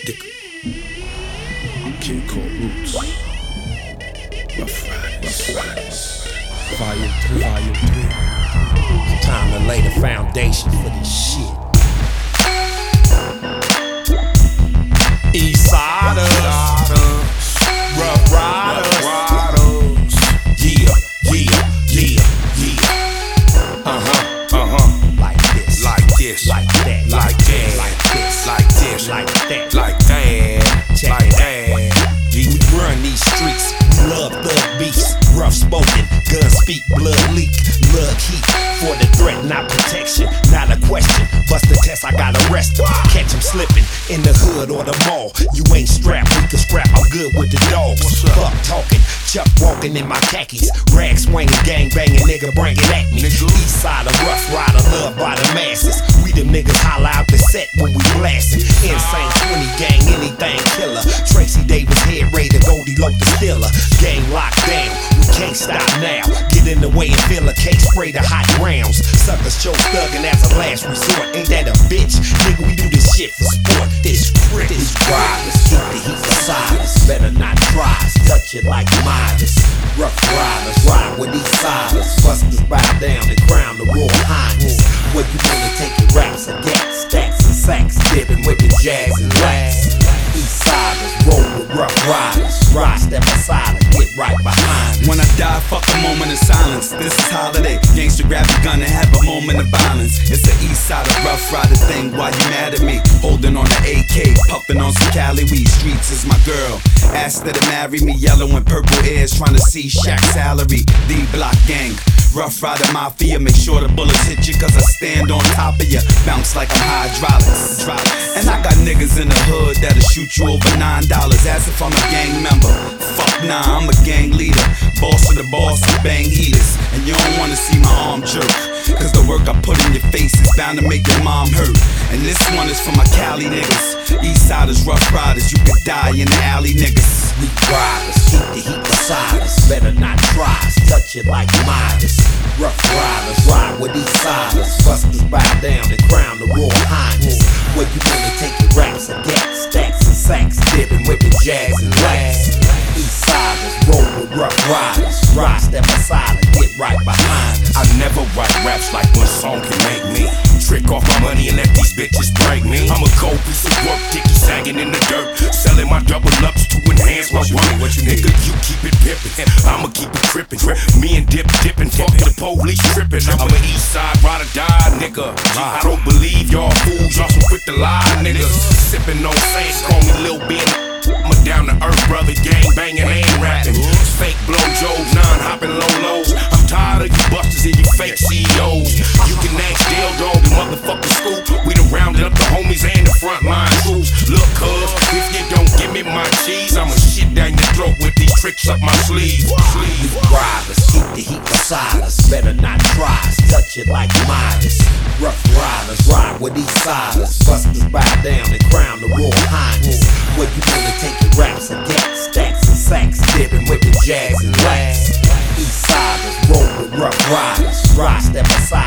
sticker. Kid called Roots. Rough Riders. Volume 3. Time to lay the foundation for this shit. East Siders, Rough Riders. Yeah. Like this, Like this. like that, Like that. like this, Like this. like that, Like that. Check Like it that. We run these streets, we love thug beats, rough spoken, guns speak, blood leak, lug heat, for the threat, not protection, not a question, bust the test, I got arrested, catch him slipping, in the hood or the mall, you ain't strapped, we can scrap, I'm good with the dogs, fuck talking, Chuck walking in my khakis, rag swinging, gang banging, nigga bring it at me, East side of Rough Rider, loved by the masses, we the niggas holla out the set when we blasting, insane 20 gang, anything killer, Tracy Davis head Raider, Goldie Loke the Stiller, game locked down, we can't stop now. Get in the way and fill a case, spray the hot rounds. Suckers chose thuggin' as a last resort. Ain't that a bitch? Nigga, we do this shit for sport. This cricket, these riders, keep the heat beside us. Better not try us, touch it like Midas. Rough Riders, ride with these siders. Busters bow down and crown the Royal Highness. Where you wanna take your raps and gats, stacks and sacks, dipping with the jags and racks. East Siders, roll with Rough Riders. Ride step aside and get right behind us. When I die, fuck a moment of silence. This is holiday. Gangsta grab your gun and have a moment of violence. It's the East Side of Rough Rider thing. Why you mad at me? Holding on the AK, puffing on some Cali weed. Streets is my girl. Asked her to marry me. Yellow and purple ears, trying to see Shaq's salary. D-Block gang. Rough Rider Mafia, make sure the bullets hit you, cause I stand on top of you. Bounce like I'm hydraulics. And I got niggas in the hood that'll shoot you over $9, as if I'm a gang member. Fuck nah, I'm a gang leader. Boss of the boss, I bang heaters. And you don't wanna see my arm jerk, cause the work I put in your face is bound to make your mom hurt. And this one is for my Cali niggas. East Siders, Rough Riders, you could die in the alley, niggas. We riders, keep the heat beside us. Better not try us, touch it like Midas. Rough Riders, ride with these siders. Busters bow down and crown the Royal Highness. Where you wanna take your raps and gats, stacks and sacks, dipping with the jags and racks. East Siders, roll with Rough Riders. Ride step aside and get right behind us. I never write raps like one song can make me. Trick off my money and let these bitches break me. I'm a cold piece of work, dicky sagging in the dirt, selling my double ups to enhance my work. What you nigga, you keep it pimpin', I'ma keep it crippin'. Me and dippin', fuck the police trippin'. I'm an East Side ride or die nigga. I don't believe y'all fools, y'all so quick to lie niggas. Sippin' on Saints, call me Lil Ben. I'm a down to earth brother, gang banging and rapping. Fake blowjobs, non-hopping low-lows. I'm tired of you busters and you fake CEOs. You can ask Dale Dog and motherfucking Scoop. We done rounded up the homies and the frontline troops. Look, cuz, if you don't give me my cheese, I'ma shit down your throat with these tricks up my sleeve. Riders, keep the heat beside us. Better not try us, touch it like Midas. Rough Riders, ride with these siders. Busters bow down and crown the Royal Highness. Where you wanna take your raps and gats, stacks and sacks, dipping with the jags and racks. East Siders, roll with Rough Riders. Ride step aside.